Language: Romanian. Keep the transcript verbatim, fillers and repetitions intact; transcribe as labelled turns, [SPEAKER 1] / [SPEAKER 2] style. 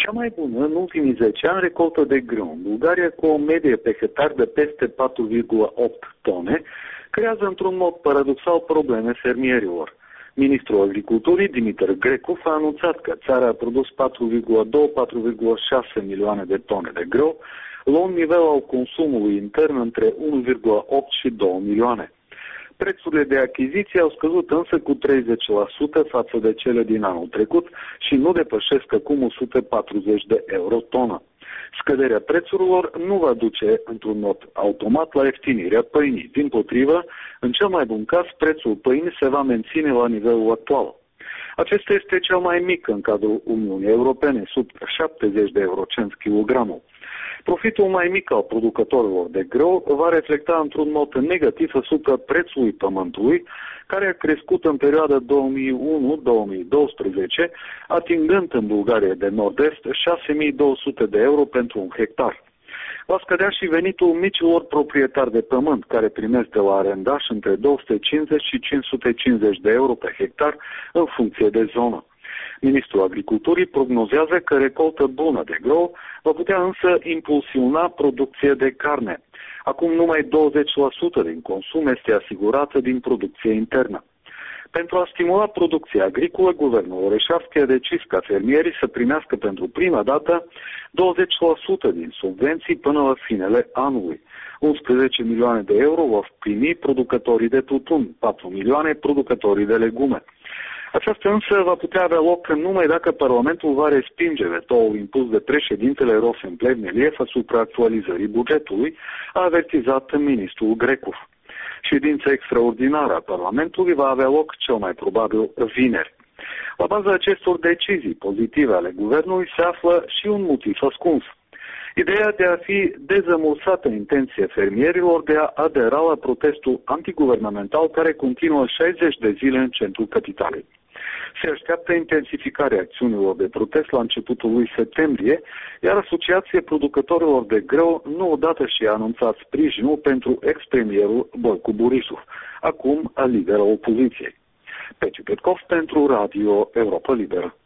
[SPEAKER 1] Cea mai bună în ultimii zece ani recoltă de grâu în Bulgaria, cu o medie pe hectar de peste patru virgulă opt tone, creează într-un mod paradoxal probleme fermierilor. Ministrul Agriculturii, Dimitar Grecov, a anunțat că țara a produs patru virgulă doi - patru virgulă șase milioane de tone de grâu, la un nivel al consumului intern între unu virgulă opt și două milioane. Prețurile de achiziție au scăzut însă cu treizeci la sută față de cele din anul trecut și nu depășesc acum o sută patruzeci de euro tonă. Scăderea prețurilor nu va duce într-un mod automat la ieftinirea pâinii. Dimpotrivă, în cel mai bun caz, prețul pâinii se va menține la nivelul actual. Acesta este cel mai mic în cadrul Uniunii Europene, sub șaptezeci de eurocenți kilogramul. Profitul mai mic al producătorilor de grâu va reflecta într-un mod negativ asupra prețului pământului, care a crescut în perioada două mii unu - două mii doisprezece, atingând în Bulgaria de Nord-Est șase mii două sute de euro pentru un hectar. Va scădea și venitul micilor proprietari de pământ, care primesc de la arendaș între două sute cincizeci și cinci sute cincizeci de euro pe hectar, în funcție de zonă. Ministrul Agriculturii prognozează că recoltă bună de grâu va putea însă impulsiona producția de carne. Acum numai douăzeci la sută din consum este asigurată din producție internă. Pentru a stimula producția agricolă, guvernul Oreșavski a decis ca fermierii să primească pentru prima dată douăzeci la sută din subvenții până la finele anului. unsprezece milioane de euro vor primi producătorii de tutun, patru milioane producătorii de legume. Aceasta însă va putea avea loc numai dacă Parlamentul va respinge vetoul impus de președintele Rosen Plevneliev asupra actualizării bugetului, a avertizat ministrul Grecov. Ședința extraordinară a Parlamentului va avea loc cel mai probabil vineri. La baza acestor decizii pozitive ale guvernului se află și un motiv ascuns. Ideea de a fi dezămursată intenția fermierilor de a adera la protestul antiguvernamental care continuă șaizeci de zile în centrul capitalei. Se așteaptă intensificarea acțiunilor de protest la începutul lui septembrie, iar Asociația Producătorilor de Grâu nu odată și-a anunțat sprijinul pentru ex-premierul Boicu Borisov, acum lider al opoziției. Peci Petkov pentru Radio Europa Liberă.